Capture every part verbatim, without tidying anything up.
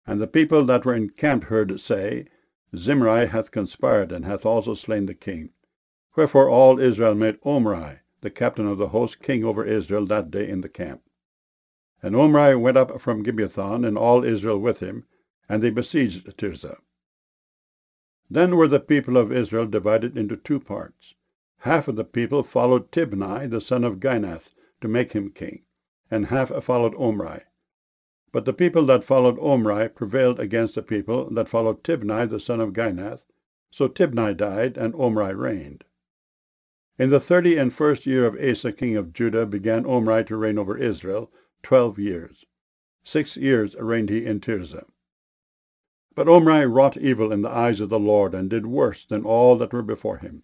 And the people that were encamped heard say, Zimri hath conspired, and hath also slain the king. Wherefore all Israel made Omri, the captain of the host, king over Israel that day in the camp. And Omri went up from Gibbethon, and all Israel with him, and they besieged Tirzah. Then were the people of Israel divided into two parts. Half of the people followed Tibni, the son of Ginath, to make him king, and half followed Omri. But the people that followed Omri prevailed against the people that followed Tibni, the son of Ginath. So Tibni died, and Omri reigned. In the thirty and first year of Asa king of Judah began Omri to reign over Israel, twelve years. Six years reigned he in Tirzah. But Omri wrought evil in the eyes of the Lord, and did worse than all that were before him.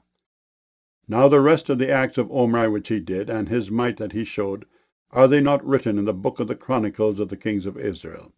Now the rest of the acts of Omri which he did, and his might that he showed, are they not written in the book of the chronicles of the kings of Israel?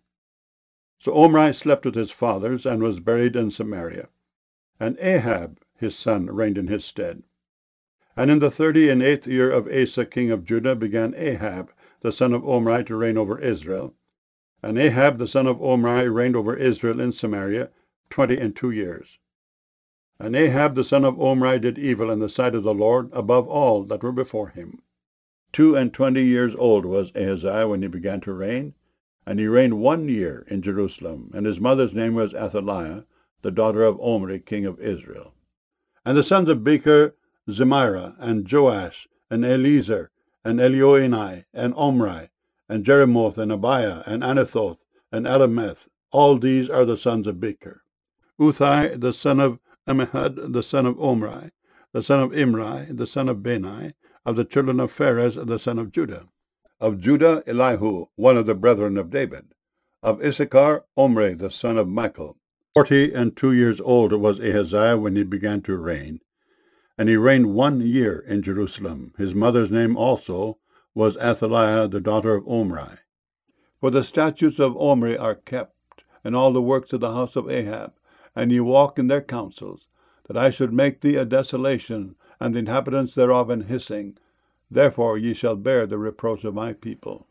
So Omri slept with his fathers, and was buried in Samaria. And Ahab his son reigned in his stead. And in the thirty and eighth year of Asa king of Judah began Ahab the son of Omri to reign over Israel. And Ahab the son of Omri reigned over Israel in Samaria twenty and two years. And Ahab the son of Omri did evil in the sight of the Lord above all that were before him. Two and twenty years old was Ahaziah when he began to reign, and he reigned one year in Jerusalem, and his mother's name was Athaliah, the daughter of Omri, king of Israel. And the sons of Becher, Zemira, and Joash, and Eliezer, and Elioenai, and Omri, and Jeremoth, and Abiah, and Anathoth, and Alameth, all these are the sons of Becher. Uthai, the son of Ammihud, the son of Omri, the son of Imri, the son of Bani, of the children of Pharez, the son of Judah. Of Judah, Elihu, one of the brethren of David. Of Issachar, Omri, the son of Michael. Forty and two years old was Ahaziah when he began to reign, and he reigned one year in Jerusalem. His mother's name also was Athaliah, the daughter of Omri. For the statutes of Omri are kept, and all the works of the house of Ahab, and ye walk in their counsels, that I should make thee a desolation, and the inhabitants thereof an hissing. Therefore ye shall bear the reproach of my people.